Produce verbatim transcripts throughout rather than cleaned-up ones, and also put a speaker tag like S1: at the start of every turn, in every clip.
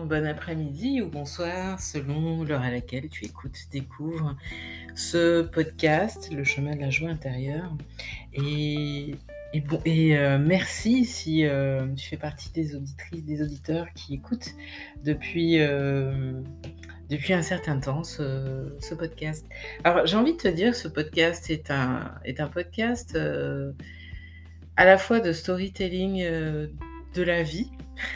S1: bon après-midi ou bonsoir selon l'heure à laquelle tu écoutes, découvres ce podcast, Le chemin de la joie intérieure. Et, et, bon, et euh, merci si euh, tu fais partie des auditrices, des auditeurs qui écoutent depuis, euh, depuis un certain temps ce, ce podcast. Alors j'ai envie de te dire, ce podcast est un, est un podcast euh, à la fois de storytelling euh, de la vie,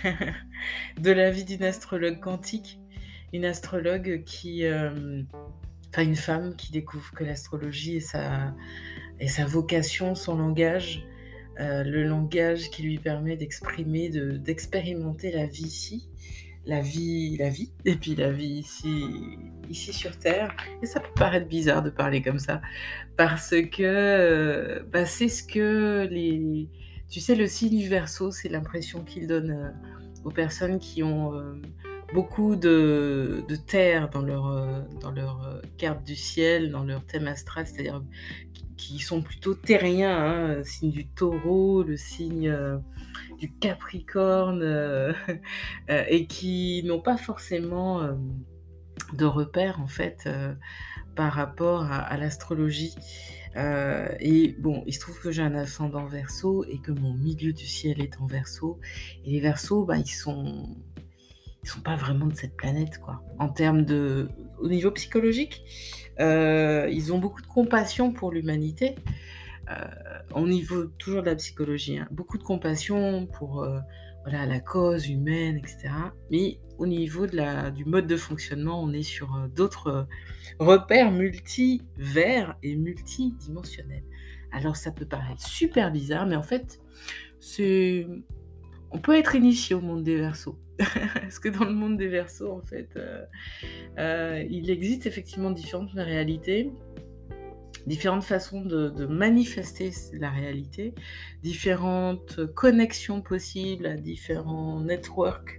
S1: de la vie d'une astrologue quantique, une astrologue qui, euh, enfin une femme qui découvre que l'astrologie est sa, est sa vocation, son langage, euh, le langage qui lui permet d'exprimer, de, d'expérimenter la vie ici, la vie, la vie, et puis la vie ici, ici sur Terre. Et ça peut paraître bizarre de parler comme ça, parce que euh, bah, c'est ce que les, tu sais, le signe Verseau, c'est l'impression qu'il donne euh, aux personnes qui ont euh, beaucoup de, de terre dans leur, euh, dans leur euh, carte du ciel, dans leur thème astral, c'est-à-dire qui, qui sont plutôt terriens, hein, le signe du taureau, le signe euh, du capricorne, euh, euh, et qui n'ont pas forcément euh, de repères en fait euh, par rapport à, à l'astrologie. Euh, et bon, il se trouve que j'ai un ascendant Verseau et que mon milieu du ciel est en Verseau. Et les Verseaux, bah, ils sont, ils sont pas vraiment de cette planète, quoi. En termes de, au niveau psychologique, euh, ils ont beaucoup de compassion pour l'humanité. Euh, au niveau toujours de la psychologie, hein, beaucoup de compassion pour euh, voilà, la cause humaine, et cetera. Mais au niveau de la, du mode de fonctionnement, on est sur euh, d'autres euh, repères multivers et multidimensionnels. Alors ça peut paraître super bizarre, mais en fait, c'est... on peut être initié au monde des Verseaux. Parce que dans le monde des Verseaux, en fait, euh, euh, il existe effectivement différentes réalités, différentes façons de, de manifester la réalité, différentes connexions possibles à différents networks,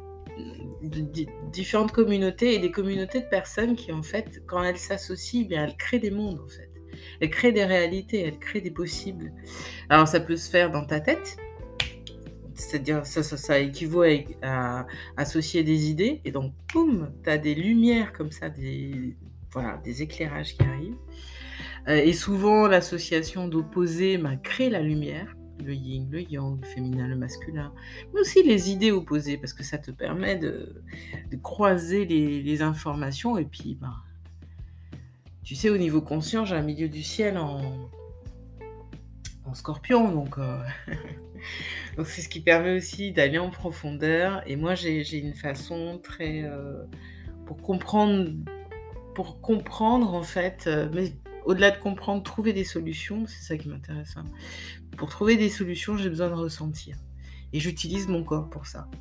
S1: de, de, différentes communautés et des communautés de personnes qui, en fait, quand elles s'associent, bien, elles créent des mondes, en fait. Elles créent des réalités, elles créent des possibles. Alors, ça peut se faire dans ta tête, c'est-à-dire ça, ça, ça équivaut à, à associer des idées, et donc, boum, tu as des lumières comme ça, des, voilà, des éclairages qui arrivent. Et souvent, l'association d'opposés bah, crée la lumière, le yin, le yang, le féminin, le masculin, mais aussi les idées opposées, parce que ça te permet de, de croiser les, les informations. Et puis, bah, tu sais, au niveau conscient, j'ai un milieu du ciel en, en scorpion, donc, euh, donc c'est ce qui permet aussi d'aller en profondeur. Et moi, j'ai, j'ai une façon très... Euh, pour comprendre, pour comprendre, en fait, euh, mais au-delà de comprendre, trouver des solutions, c'est ça qui m'intéresse. Hein. Pour trouver des solutions, j'ai besoin de ressentir. Et j'utilise mon corps pour ça.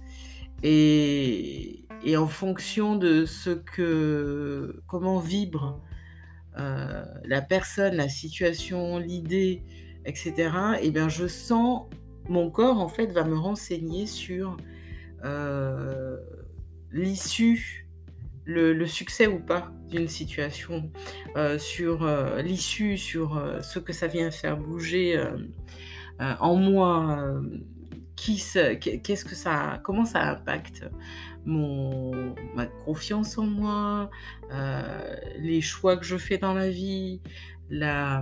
S1: Et, et en fonction de ce que, comment vibre euh, la personne, la situation, l'idée, et cetera, et bien je sens, mon corps en fait va me renseigner sur euh, l'issue, Le, le succès ou pas d'une situation, euh, sur euh, l'issue, sur euh, ce que ça vient faire bouger euh, euh, en moi, euh, qui se, qu'est-ce que ça, comment ça impacte mon, ma confiance en moi, euh, les choix que je fais dans la vie, la,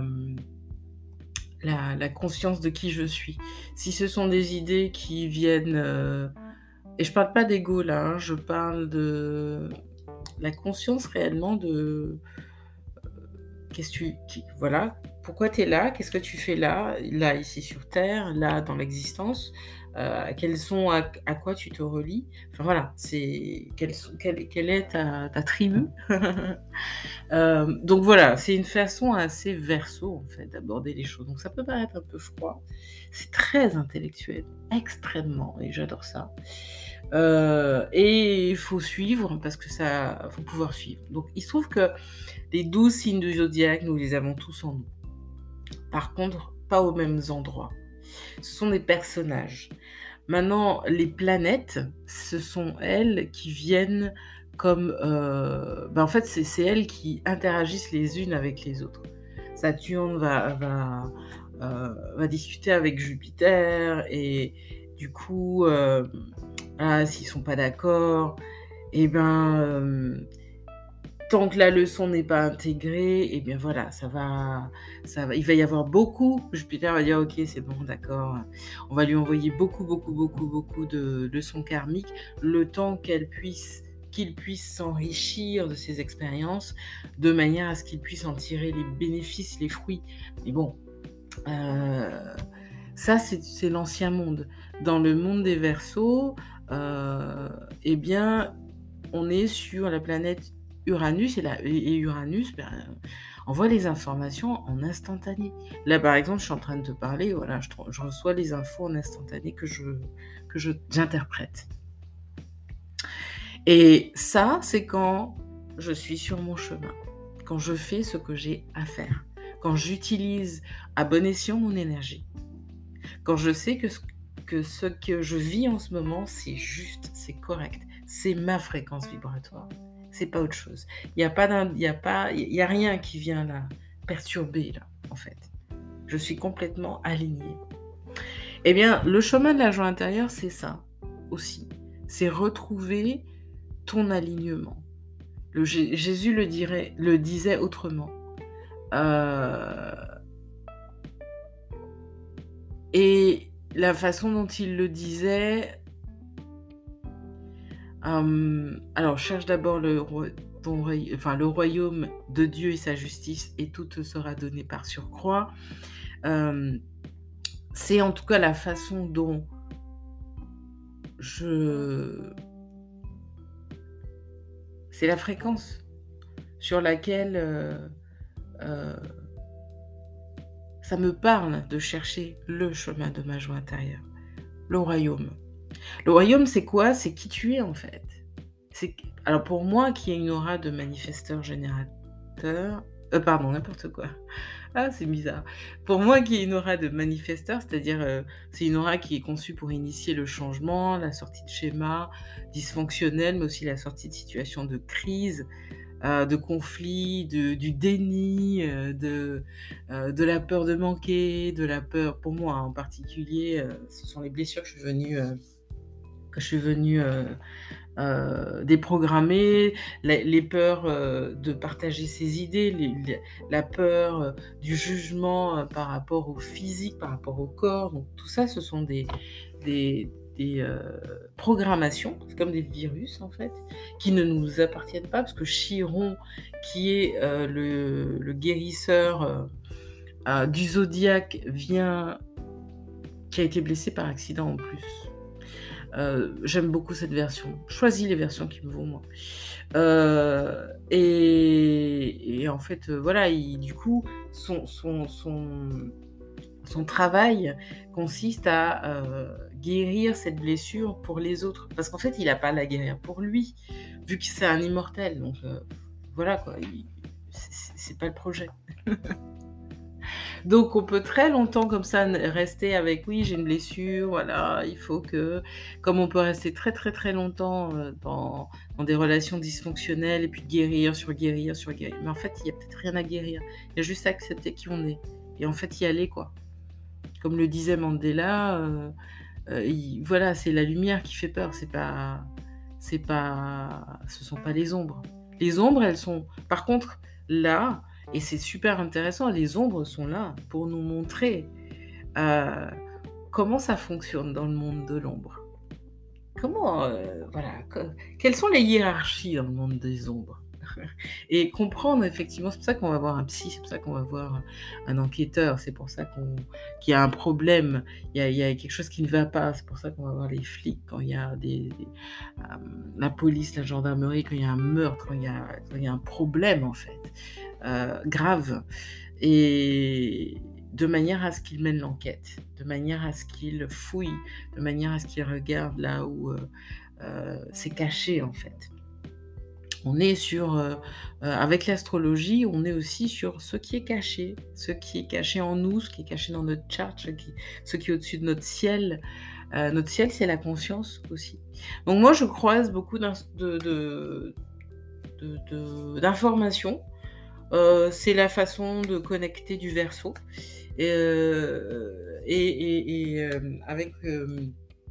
S1: la, la conscience de qui je suis. Si ce sont des idées qui viennent... Euh, et je parle pas d'ego là, hein, je parle de... la conscience réellement de qu'est-ce que tu qui, voilà, pourquoi tu es là, qu'est-ce que tu fais là, là ici sur Terre, là dans l'existence, euh, quels sont à, à quoi tu te relis, enfin voilà, c'est quelle, quelle, quelle est ta, ta tribu. euh, donc voilà, c'est une façon assez Verseau en fait d'aborder les choses. Donc ça peut paraître un peu froid, c'est très intellectuel, extrêmement, et j'adore ça. Euh, et il faut suivre parce que ça, faut pouvoir suivre. Donc il se trouve que les douze signes du zodiaque, nous les avons tous en nous. Par contre, pas aux mêmes endroits. Ce sont des personnages. Maintenant, les planètes, ce sont elles qui viennent comme... Euh, ben en fait, c'est, c'est elles qui interagissent les unes avec les autres. Saturne va, va, euh, va discuter avec Jupiter et du coup... Euh, Ah, s'ils sont pas d'accord, et ben, hem, tant que la leçon n'est pas intégrée, et bien voilà, ça va ça va il va y avoir beaucoup Jupiter va dire: «OK, c'est bon, d'accord». On va lui envoyer beaucoup, beaucoup, beaucoup, beaucoup de leçons karmiques, le temps qu'elle puisse qu'il puisse s'enrichir de ses expériences, de manière à ce qu'il puisse en tirer les bénéfices, les fruits. Mais bon, heu, ça c'est c'est l'ancien monde. Dans le monde des Verseaux, heu, et bien, on est sur la planète Uranus et la et et Uranus, ben, envoie les informations en instantané. Là, par exemple, je suis en train de te parler, voilà, je tr je reçois les infos en instantané que je que je j'interprète. Et ça, c'est quand je suis sur mon chemin, quand je fais ce que j'ai à faire, quand j'utilise à bon escient mon énergie, quand je sais que ce que ce que je vis en ce moment, c'est juste, c'est correct, c'est ma fréquence vibratoire, c'est pas autre chose. Il y a pas d'in il y a pas il y a rien qui vient là perturber là, en fait. Je suis complètement alignée. Eh bien, le chemin de la joie intérieure, c'est ça aussi. C'est retrouver ton alignement. Le Jé Jésus le dirait le disait autrement. Heu et la façon dont il le disait, hem, alors cherche d'abord le roi ton roy enfin le royaume de Dieu et sa justice et tout te sera donné par surcroît. Hem, c'est en tout cas la façon dont je c'est la fréquence sur laquelle, heu heu, ça me parle de chercher le chemin de ma joie intérieure, le royaume. Le royaume, c'est quoi? C'est qui tu es, en fait. C'est q alors pour moi qui ai une aura de manifesteur générateur, heu, pardon, n'importe quoi. Ah, c'est bizarre. Pour moi qui ai une aura de manifesteur, c'est-à-dire, heu, c'est une aura qui est conçue pour initier le changement, la sortie de schémas dysfonctionnels, mais aussi la sortie de situations de crise, heu, de conflits, de du déni, heu, de, heu, de la peur de manquer, de la peur pour moi, hein, en particulier, heu, ce sont les blessures que je suis venue, heu, que je suis venue, heu heu, déprogrammer, les les peurs, heu, de partager ses idées, les les la peur, heu, du jugement, heu, par rapport au physique, par rapport au corps. Donc tout ça, ce sont des des des, heu, programmations, c'est comme des virus en fait, qui ne nous appartiennent pas parce que Chiron, qui est, heu, le le guérisseur, heu heu, du zodiaque vient qui a été blessé par accident en plus. Heu, j'aime beaucoup cette version. Je choisis les versions qui me vont moi. Heu et et en fait, heu, voilà, il du coup, son son son son travail consiste à, heu, guérir cette blessure pour les autres. Parce qu'en fait, il a pas à la guérir pour lui, vu que c'est un immortel, donc heu, voilà quoi, il c'est c'est c'est pas le projet. Donc on peut très longtemps comme ça n rester avec: «Oui, j'ai une blessure, voilà, il faut que», comme on peut rester très, très, très longtemps, heu, dans dans des relations dysfonctionnelles et puis guérir, surguérir, surguérir. Mais en fait, il y a peut-être rien à guérir. Il y a juste à accepter qui on est et en fait y aller quoi. Comme le disait Mandela, heu heu, il voilà, c'est la lumière qui fait peur, c'est pas c'est pas ce sont pas les ombres. Les ombres, elles sont par contre là, et c'est super intéressant, les ombres sont là pour nous montrer, heu, comment ça fonctionne dans le monde de l'ombre. Comment, heu, voilà, que quelles sont les hiérarchies dans le monde des ombres? Et comprendre effectivement, c'est pour ça qu'on va voir un psy, c'est pour ça qu'on va voir un enquêteur, c'est pour ça qu'on qu'il y a un problème, il y a il y a quelque chose qui ne va pas, c'est pour ça qu'on va voir les flics quand il y a des des, hem, la police, la gendarmerie, quand il y a un meurtre, quand il y a quand il y a un problème en fait, heu, grave, et de manière à ce qu'ils mènent l'enquête, de manière à ce qu'ils fouillent, de manière à ce qu'ils regardent là où, heu heu, c'est caché en fait. On est sur, heu heu, avec l'astrologie, on est aussi sur ce qui est caché, ce qui est caché en nous, ce qui est caché dans notre chart, ce qui ce qui est au-dessus de notre ciel. Heu, notre ciel, c'est la conscience aussi. Donc moi, je croise beaucoup d'ins de de de de d'informations. Heu, c'est la façon de connecter du Verseau et heu et et et hem, avec, hem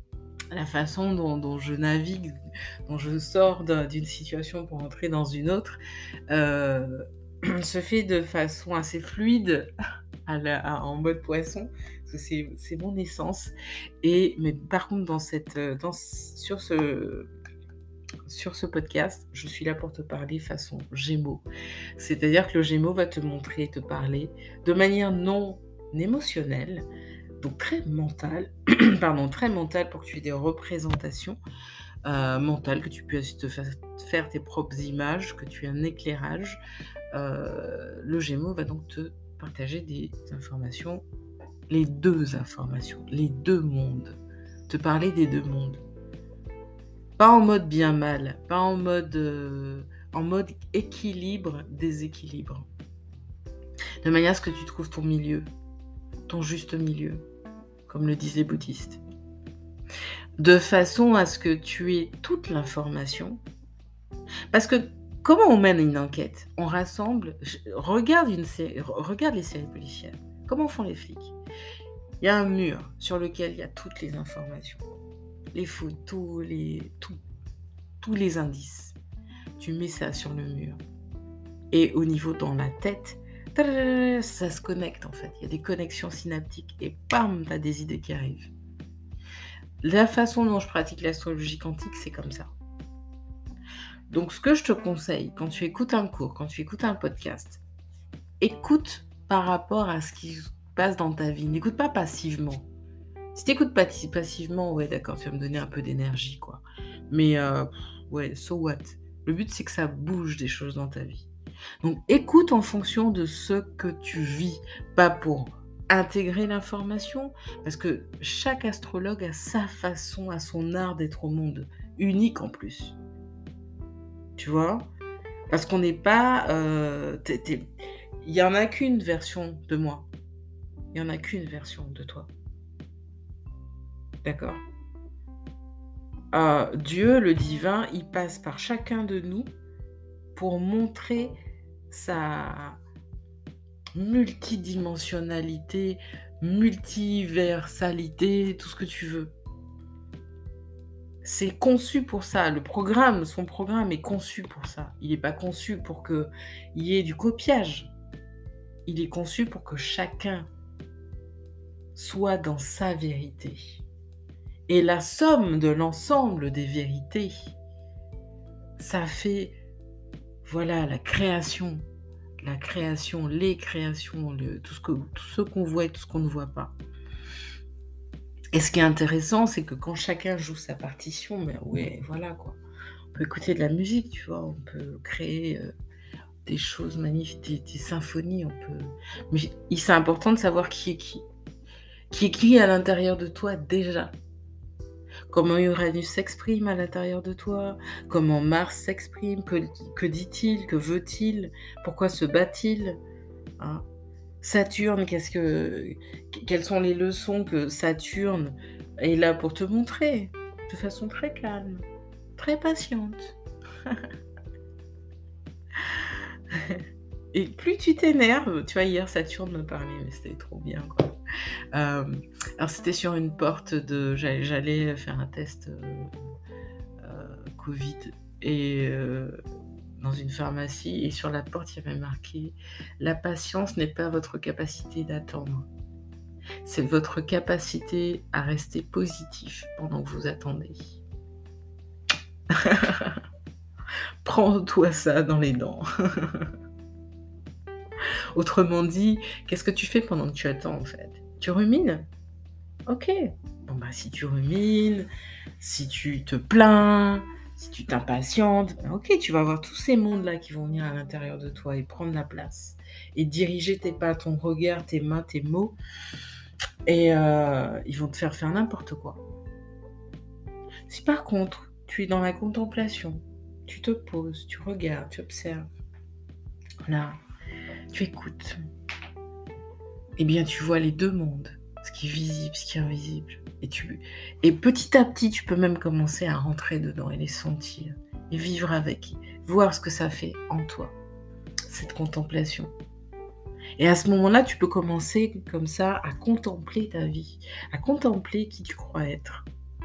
S1: la façon dont, dont je navigue, dont je sors d'un, d'une situation pour entrer dans une autre, euh, se fait de façon assez fluide à la, à, en mode poisson, parce que c'est, c'est mon essence. Et, mais par contre, dans cette, dans, sur, ce, sur ce podcast, je suis là pour te parler façon Gémeaux. C'est-à-dire que le Gémeaux va te montrer, te parler de manière non émotionnelle, donc très mentale, pardon, très mentale pour que tu aies des représentations euh, mentales, que tu puisses te faire, faire tes propres images, que tu aies un éclairage. Euh, le Gémeaux va donc te partager des informations, les deux informations, les deux mondes, te parler des deux mondes. Pas en mode bien-mal, pas en mode, euh, en mode équilibre, déséquilibre. De manière à ce que tu trouves ton milieu, ton juste milieu, comme le disaient les bouddhistes. De façon à ce que tu aies toute l'information. Parce que comment on mène une enquête? On rassemble, regarde, une série, regarde les séries policières. Comment font les flics? Il y a un mur sur lequel il y a toutes les informations. Les photos, les, tout, tous les indices. Tu mets ça sur le mur. Et au niveau dans la tête, ça se connecte en fait. Il y a des connexions synaptiques et bam, tu as des idées qui arrivent. La façon dont je pratique l'astrologie quantique, c'est comme ça. Donc ce que je te conseille, quand tu écoutes un cours, quand tu écoutes un podcast, écoute par rapport à ce qui se passe dans ta vie. N'écoute pas passivement. Si tu écoutes passivement, ouais d'accord, tu vas me donner un peu d'énergie, quoi. Mais euh, ouais, so what? Le but, c'est que ça bouge des choses dans ta vie. Donc écoute en fonction de ce que tu vis, pas pour intégrer l'information, parce que chaque astrologue a sa façon, a son art d'être au monde, unique en plus. Tu vois? Parce qu'on n'est pas... Euh, il n'y en a qu'une version de moi. Il n'y en a qu'une version de toi. D'accord? euh, Dieu, le divin, il passe par chacun de nous pour montrer sa multidimensionnalité, multiversalité, tout ce que tu veux. C'est conçu pour ça. Le programme, son programme est conçu pour ça. Il n'est pas conçu pour qu'il y ait du copiage. Il est conçu pour que chacun soit dans sa vérité. Et la somme de l'ensemble des vérités, ça fait, voilà, la création. La création, les créations, le, tout, ce que, tout ce qu'on voit et tout ce qu'on ne voit pas. Et ce qui est intéressant, c'est que quand chacun joue sa partition, ben ouais, voilà quoi. On peut écouter de la musique, tu vois, on peut créer euh, des choses magnifiques, des, des symphonies, on peut. Mais c'est important de savoir qui est qui, qui est qui à l'intérieur de toi déjà. Comment Uranus s'exprime à l'intérieur de toi, comment Mars s'exprime, que, que dit-il, que veut-il, pourquoi se bat-il, hein? Saturne, qu'est-ce que, quelles sont les leçons que Saturne est là pour te montrer, de façon très calme, très patiente. Et plus tu t'énerves, tu vois, hier Saturne me parlait, mais c'était trop bien, quoi. Euh, alors c'était sur une porte de, j'allais, j'allais faire un test euh, euh, Covid et euh, dans une pharmacie, et sur la porte il y avait marqué « La patience n'est pas votre capacité d'attendre, c'est votre capacité à rester positif pendant que vous attendez. » Prends-toi ça dans les dents. Autrement dit, qu'est-ce que tu fais pendant que tu attends en fait? Tu rumines? Ok. Bon bah si tu rumines, si tu te plains, si tu t'impatientes, bah ok, tu vas avoir tous ces mondes-là qui vont venir à l'intérieur de toi et prendre la place. Et diriger tes pas, ton regard, tes mains, tes mots. Et euh, ils vont te faire faire n'importe quoi. Si par contre, tu es dans la contemplation, tu te poses, tu regardes, tu observes, là, tu écoutes, eh bien tu vois les deux mondes, ce qui est visible, ce qui est invisible. Et, tu... et petit à petit, tu peux même commencer à rentrer dedans et les sentir, et vivre avec, voir ce que ça fait en toi, cette contemplation. Et à ce moment-là, tu peux commencer comme ça à contempler ta vie, à contempler qui tu crois être.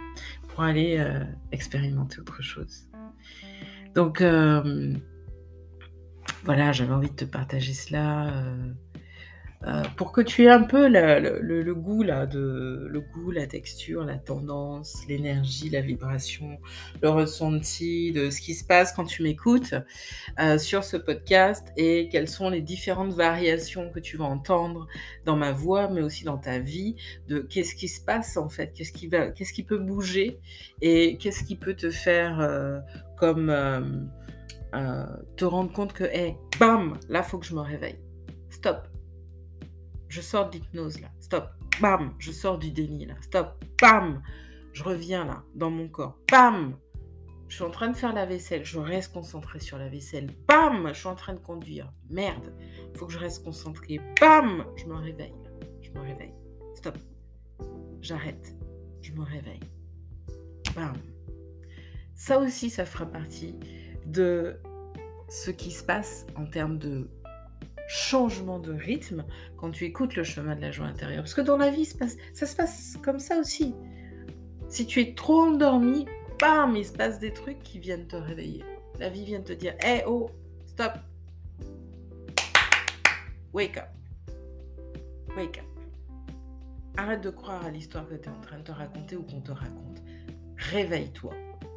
S1: pour aller euh, expérimenter autre chose. Donc, euh, voilà, j'avais envie de te partager cela euh, euh, pour que tu aies un peu la, le, le, le goût là, de le goût, la texture, la tendance, l'énergie, la vibration, le ressenti de ce qui se passe quand tu m'écoutes euh, sur ce podcast et quelles sont les différentes variations que tu vas entendre dans ma voix, mais aussi dans ta vie, de qu'est-ce qui se passe en fait, qu'est-ce qui va, qu'est-ce qui peut bouger et qu'est-ce qui peut te faire euh, comme euh, euh, te rendre compte que, hey, bam, là, faut que je me réveille. Stop. Je sors de l'hypnose, là. Stop. Bam, je sors du déni, là. Stop. Bam, je reviens, là, dans mon corps. Bam, je suis en train de faire la vaisselle. Je reste concentrée sur la vaisselle. Bam, je suis en train de conduire. Merde, il faut que je reste concentrée. Bam, je me réveille, là. Je me réveille. Stop. J'arrête. Je me réveille. Bam. Ça aussi, ça fera partie de ce qui se passe en termes de changement de rythme quand tu écoutes le chemin de la joie intérieure. Parce que dans la vie, ça se passe, ça se passe comme ça aussi. Si tu es trop endormi, bam, il se passe des trucs qui viennent te réveiller. La vie vient te dire, hey, oh, stop. Wake up. Wake up. Arrête de croire à l'histoire que tu es en train de te raconter ou qu'on te raconte. Réveille-toi.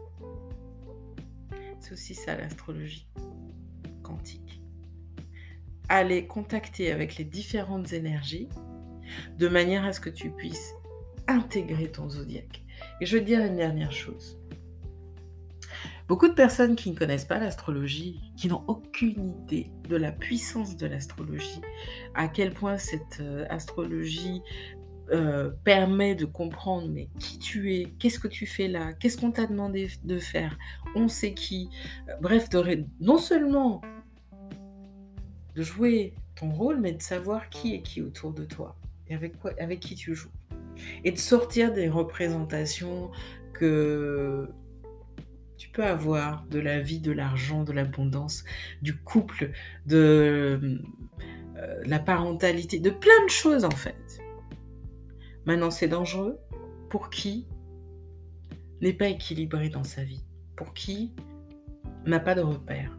S1: C'est aussi ça l'astrologie quantique. Aller contacter avec les différentes énergies de manière à ce que tu puisses intégrer ton zodiaque. Et je veux te dire une dernière chose. Beaucoup de personnes qui ne connaissent pas l'astrologie, qui n'ont aucune idée de la puissance de l'astrologie, à quel point cette euh, astrologie euh, permet de comprendre mais qui tu es, qu'est-ce que tu fais là, qu'est-ce qu'on t'a demandé de faire, on sait qui, bref, de, non seulement de jouer ton rôle, mais de savoir qui est qui autour de toi et avec, quoi, avec qui tu joues. Et de sortir des représentations que tu peux avoir de la vie, de l'argent, de l'abondance, du couple, de euh, la parentalité, de plein de choses en fait. Maintenant, c'est dangereux pour qui n'est pas équilibré dans sa vie, pour qui n'a pas de repères.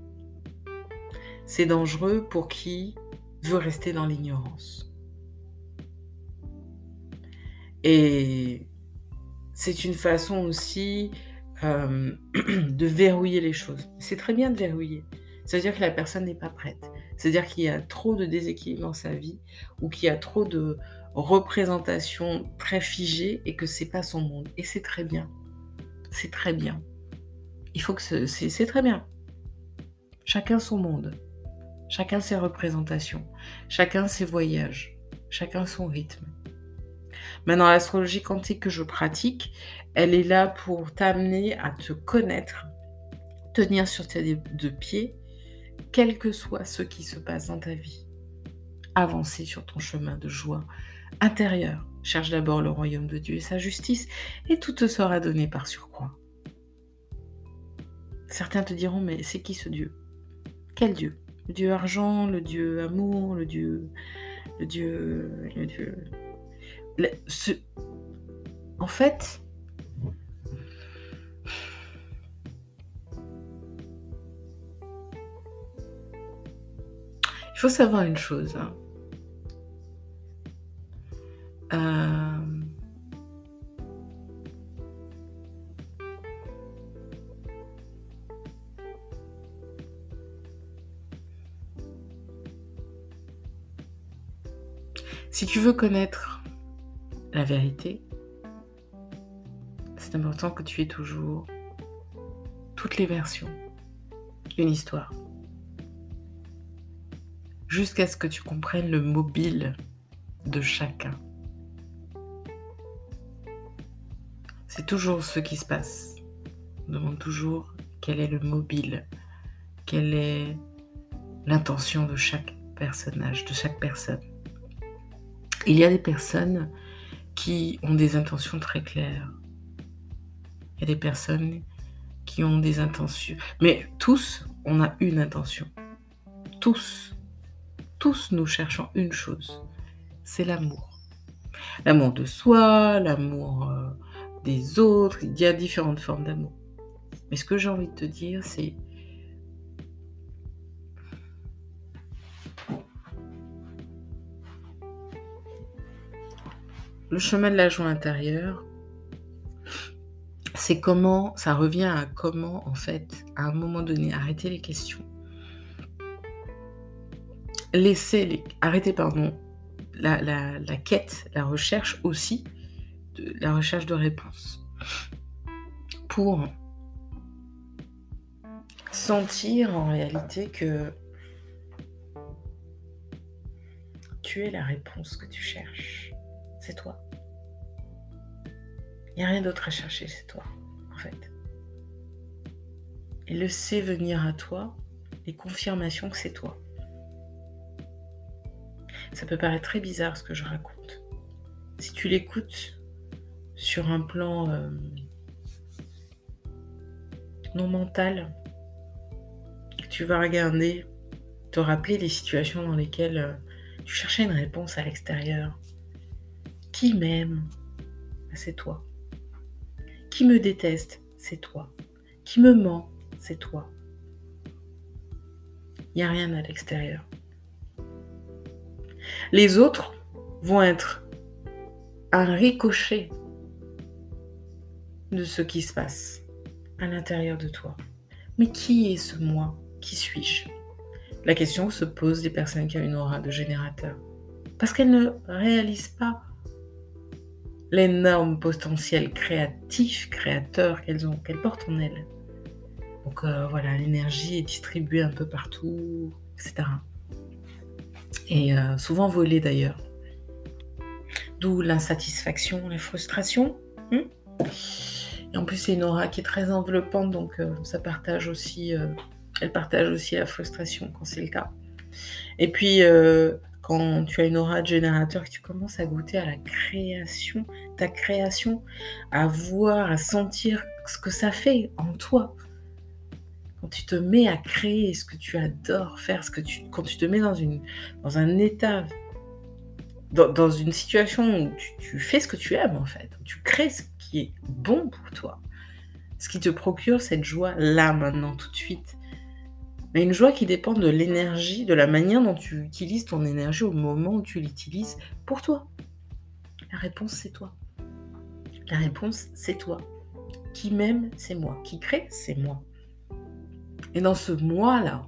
S1: C'est dangereux pour qui veut rester dans l'ignorance. Et c'est une façon aussi euh, de verrouiller les choses. C'est très bien de verrouiller. C'est-à-dire que la personne n'est pas prête. C'est-à-dire qu'il y a trop de déséquilibre dans sa vie ou qu'il y a trop de représentations très figées et que c'est pas son monde. Et c'est très bien. C'est très bien. Il faut que ce, c'est, c'est très bien. Chacun son monde. Chacun ses représentations. Chacun ses voyages. Chacun son rythme. Maintenant, l'astrologie quantique que je pratique, elle est là pour t'amener à te connaître, tenir sur tes deux pieds, quel que soit ce qui se passe dans ta vie. Avancer sur ton chemin de joie intérieure. Cherche d'abord le royaume de Dieu et sa justice, et tout te sera donné par surcroît. Certains te diront, mais c'est qui ce Dieu? Quel Dieu? Le Dieu argent, le Dieu amour, le Dieu... Le Dieu... Le Dieu... Le, ce... En fait... Il faut savoir une chose. Hein. Euh... Si tu veux connaître la vérité, c'est important que tu aies toujours toutes les versions d'une histoire. Jusqu'à ce que tu comprennes le mobile de chacun. C'est toujours ce qui se passe. On demande toujours quel est le mobile, quelle est l'intention de chaque personnage, de chaque personne. Il y a des personnes qui ont des intentions très claires. Il y a des personnes qui ont des intentions. Mais tous, on a une intention. Tous. Tous nous cherchons une chose. C'est l'amour. L'amour de soi, l'amour des autres, il y a différentes formes d'amour. Mais ce que j'ai envie de te dire, c'est le chemin de la joie intérieure, c'est comment, ça revient à comment, en fait, à un moment donné, arrêter les questions. Laisser les, arrêter, pardon, la, la, la quête, la recherche aussi, de, la recherche de réponses. Pour sentir en réalité que tu es la réponse que tu cherches. C'est toi. Il n'y a rien d'autre à chercher, c'est toi, en fait. Et laisser venir à toi les confirmations que c'est toi. Ça peut paraître très bizarre ce que je raconte. Si tu l'écoutes sur un plan euh, non mental, tu vas regarder, te rappeler les situations dans lesquelles euh, tu cherchais une réponse à l'extérieur. Qui m'aime ? C'est toi. Qui me déteste ? C'est toi. Qui me ment ? C'est toi. Il n'y a rien à l'extérieur. Les autres vont être un ricochet de ce qui se passe à l'intérieur de toi. Mais qui est ce moi ? Qui suis-je ? La question se pose des personnes qui ont une aura de générateur. Parce qu'elles ne réalisent pas l'énorme potentiel créatif, créateur qu'elles ont, qu'elles portent en elles. Donc euh, voilà, l'énergie est distribuée un peu partout, et cetera. Et euh, souvent volée d'ailleurs. D'où l'insatisfaction, la frustration. Hein, et en plus, c'est une aura qui est très enveloppante, donc euh, ça partage aussi, euh, elle partage aussi la frustration quand c'est le cas. Et puis, euh, quand tu as une aura de générateur, que tu commences à goûter à la création, ta création, à voir, à sentir ce que ça fait en toi. Quand tu te mets à créer ce que tu adores faire, ce que tu, quand tu te mets dans, une, dans un état, dans, dans une situation où tu, tu fais ce que tu aimes en fait, où tu crées ce qui est bon pour toi, ce qui te procure cette joie là, maintenant, tout de suite. Mais une joie qui dépend de l'énergie, de la manière dont tu utilises ton énergie au moment où tu l'utilises pour toi. La réponse, c'est toi. La réponse, c'est toi. Qui m'aime, c'est moi. Qui crée, c'est moi. Et dans ce moi-là,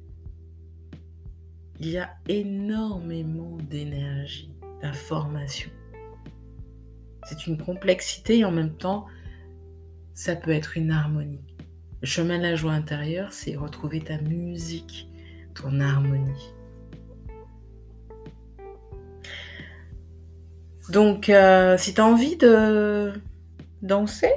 S1: il y a énormément d'énergie, d'information. C'est une complexité et en même temps, ça peut être une harmonie. Le chemin de la joie intérieure, c'est retrouver ta musique, ton harmonie. Donc, euh, si tu as envie de danser,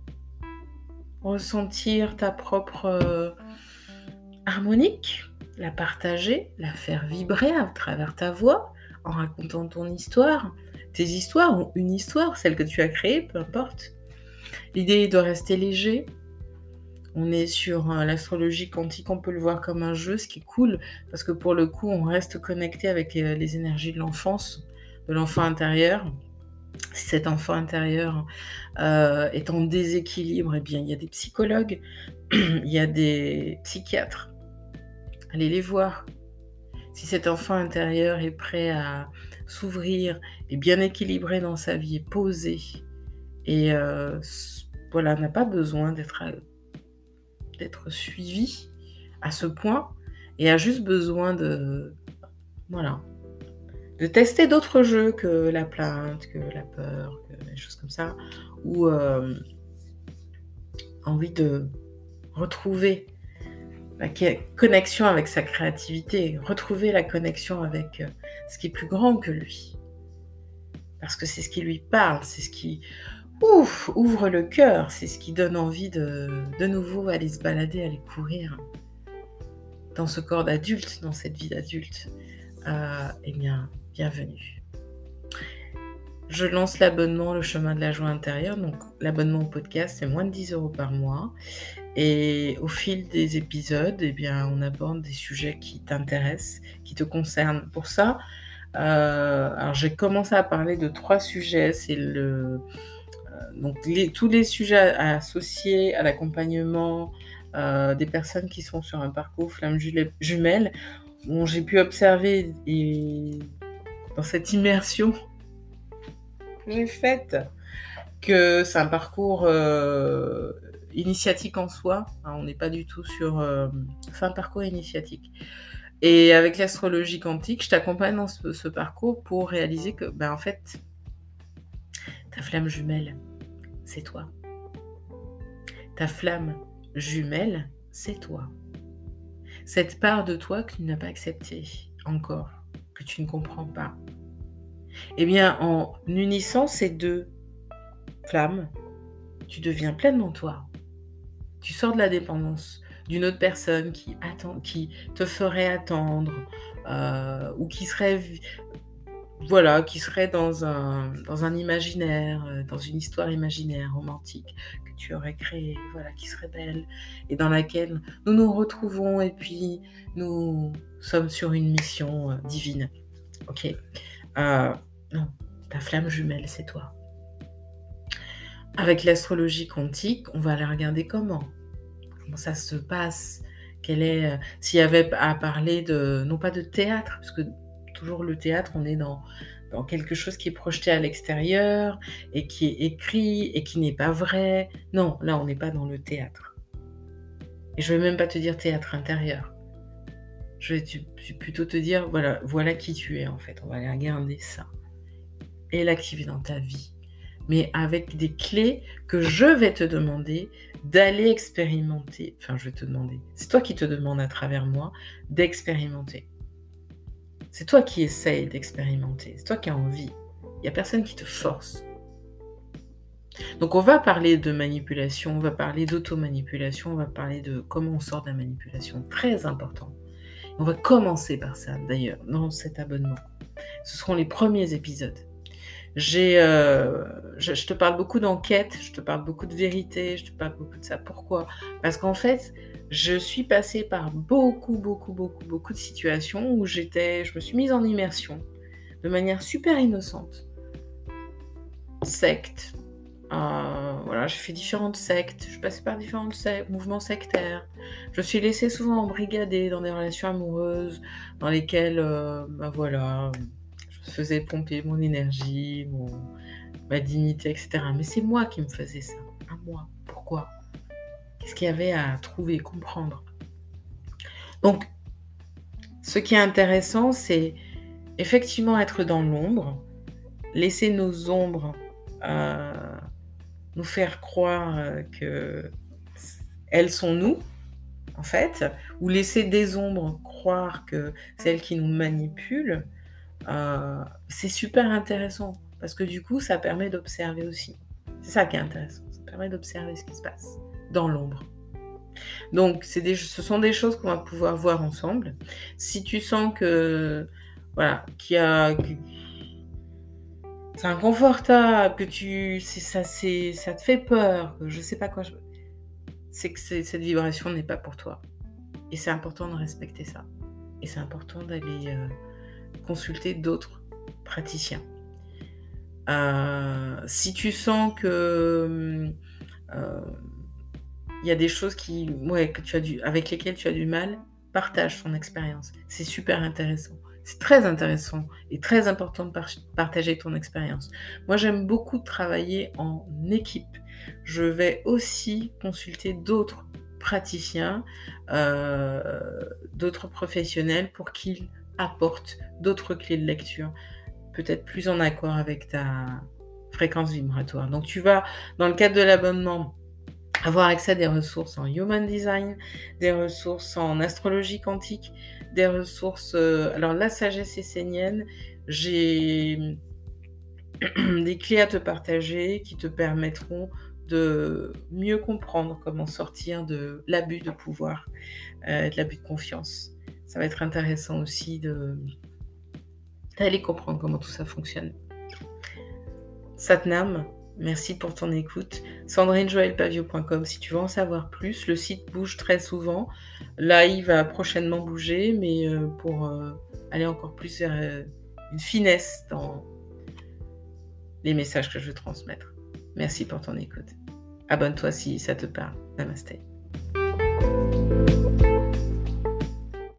S1: ressentir ta propre euh, harmonique, la partager, la faire vibrer à travers ta voix, en racontant ton histoire, tes histoires ou une histoire, celle que tu as créée, peu importe. L'idée est de rester léger. On est sur euh, l'astrologie quantique, on peut le voir comme un jeu, ce qui est cool, parce que pour le coup, on reste connecté avec euh, les énergies de l'enfance, de l'enfant intérieur. Si cet enfant intérieur euh, est en déséquilibre, eh bien, il y a des psychologues, il y a des psychiatres. Allez les voir. Si cet enfant intérieur est prêt à s'ouvrir, est bien équilibré dans sa vie, est posé, et euh, voilà, n'a pas besoin d'être, d'être suivi à ce point, et a juste besoin de, voilà, de tester d'autres jeux que la plainte, que la peur, que des choses comme ça, ou euh, envie de retrouver la connexion avec sa créativité, retrouver la connexion avec ce qui est plus grand que lui. Parce que c'est ce qui lui parle, c'est ce qui ouf, ouvre le cœur, c'est ce qui donne envie de, de nouveau aller se balader, aller courir dans ce corps d'adulte, dans cette vie d'adulte. Euh, eh bien, bienvenue. Je lance l'abonnement Le Chemin de la Joie Intérieure. Donc, l'abonnement au podcast, c'est moins de dix euros par mois. Et au fil des épisodes, eh bien, on aborde des sujets qui t'intéressent, qui te concernent. Pour ça, euh, alors j'ai commencé à parler de trois sujets. C'est le, donc les, tous les sujets associés à l'accompagnement euh, des personnes qui sont sur un parcours flamme jumelle, bon, j'ai pu observer et, dans cette immersion que j'ai faite que c'est un parcours euh, initiatique en soi. Hein, on n'est pas du tout sur... Euh, c'est un parcours initiatique. Et avec l'astrologie quantique, je t'accompagne dans ce, ce parcours pour réaliser que, ben, en fait, ta flamme jumelle, c'est toi. Ta flamme jumelle, c'est toi. Cette part de toi que tu n'as pas acceptée encore, que tu ne comprends pas. Eh bien, en unissant ces deux flammes, tu deviens pleinement toi. Tu sors de la dépendance d'une autre personne qui, attend, qui te ferait attendre euh, ou qui serait, voilà, qui serait dans un, dans un imaginaire, dans une histoire imaginaire, romantique que tu aurais créée, voilà, qui serait belle et dans laquelle nous nous retrouvons et puis nous sommes sur une mission euh, divine. Ok, euh, non, ta flamme jumelle, c'est toi. Avec l'astrologie quantique, on va la regarder comment Comment ça se passe Quelle est, euh, s'il y avait à parler de, non pas de théâtre, parce que toujours le théâtre, on est dans, dans quelque chose qui est projeté à l'extérieur et qui est écrit et qui n'est pas vrai. Non, là, on n'est pas dans le théâtre. Et je ne vais même pas te dire théâtre intérieur. Je vais plutôt te dire, voilà, voilà qui tu es en fait. On va aller regarder ça et l'activer dans ta vie. Mais avec des clés que je vais te demander d'aller expérimenter. Enfin, je vais te demander. C'est toi qui te demandes à travers moi d'expérimenter. C'est toi qui essayes d'expérimenter. C'est toi qui as envie. Il n'y a personne qui te force. Donc, on va parler de manipulation, on va parler d'automanipulation, on va parler de comment on sort de la manipulation. Très important. On va commencer par ça, d'ailleurs, dans cet abonnement. Ce seront les premiers épisodes. J'ai, euh, je, je te parle beaucoup d'enquête, je te parle beaucoup de vérité, je te parle beaucoup de ça. Pourquoi ? Parce qu'en fait, je suis passée par beaucoup, beaucoup, beaucoup, beaucoup de situations où j'étais, je me suis mise en immersion de manière super innocente. Secte, euh, voilà, j'ai fait différentes sectes, je suis passée par différents sectes, mouvements sectaires. Je me suis laissée souvent embrigader dans des relations amoureuses dans lesquelles, euh, bah voilà... je faisais pomper mon énergie, mon, ma dignité, et cetera. Mais c'est moi qui me faisais ça, à moi. Pourquoi ? Qu'est-ce qu'il y avait à trouver, comprendre ? Donc, ce qui est intéressant, c'est effectivement être dans l'ombre, laisser nos ombres euh, nous faire croire euh, qu'elles sont nous, en fait, ou laisser des ombres croire que c'est elles qui nous manipulent. Euh, c'est super intéressant parce que du coup ça permet d'observer aussi. C'est ça qui est intéressant, ça permet d'observer ce qui se passe dans l'ombre. Donc c'est des, ce sont des choses qu'on va pouvoir voir ensemble. Si tu sens que voilà, qu'il y a, que c'est inconfortable, que tu, c'est, ça, c'est, ça te fait peur, que je sais pas quoi, je, c'est que c'est, cette vibration n'est pas pour toi. Et c'est important de respecter ça. Et c'est important d'aller euh, consulter d'autres praticiens. Euh, si tu sens que euh, y a des choses qui, ouais, que tu as du, avec lesquelles tu as du mal, partage ton expérience. C'est super intéressant. C'est très intéressant et très important de par- partager ton expérience. Moi, j'aime beaucoup travailler en équipe. Je vais aussi consulter d'autres praticiens, euh, d'autres professionnels pour qu'ils apportent d'autres clés de lecture, peut-être plus en accord avec ta fréquence vibratoire. Donc, tu vas, dans le cadre de l'abonnement, avoir accès à des ressources en Human Design, des ressources en astrologie quantique, des ressources... Euh, alors, la sagesse essénienne, j'ai des clés à te partager qui te permettront de mieux comprendre comment sortir de l'abus de pouvoir, euh, de l'abus de confiance. Ça va être intéressant aussi de, d'aller comprendre comment tout ça fonctionne. Satnam, merci pour ton écoute. sandrine joël pavio point com si tu veux en savoir plus. Le site bouge très souvent. Là, il va prochainement bouger, mais euh, pour euh, aller encore plus vers euh, une finesse dans les messages que je veux transmettre. Merci pour ton écoute. Abonne-toi si ça te parle. Namasté.